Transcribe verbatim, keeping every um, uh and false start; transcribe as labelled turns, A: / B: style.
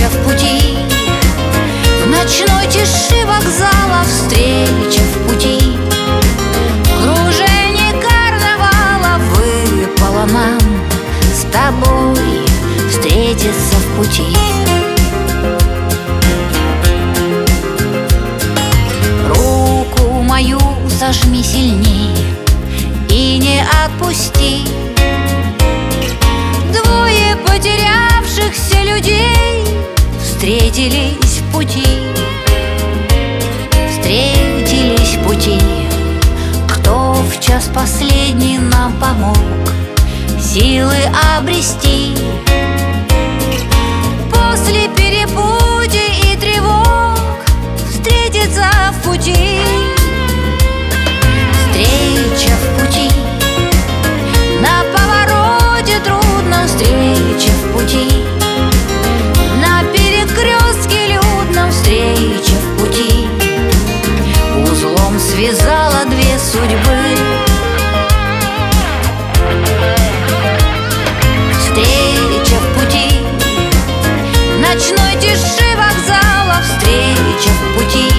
A: в пути, в ночной тиши вокзала встреча в пути. Кружение карнавала выпало нам с тобой встретиться в пути. Руку мою сожми сильней и не отпусти. Двое потерявшихся людей встретились в пути, встретились в пути. Кто в час последний нам помог силы обрести после перепутий и тревог встретиться в пути. Встреча в пути, на повороте трудно, встреча в пути, на перекрестке людном, встреча в пути. Узлом связала две судьбы, встреча в пути, в ночной тиши вокзала, встреча в пути.